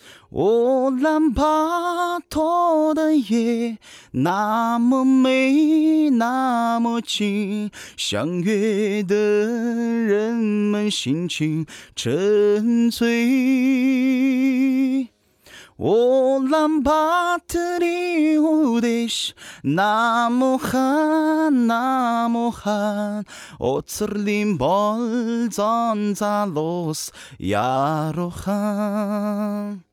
乌兰巴托的夜那么美，那么近，相约的人们心情沉醉。乌兰巴托的雾那么寒，那么寒。오츠린 벌전 자로스 야로한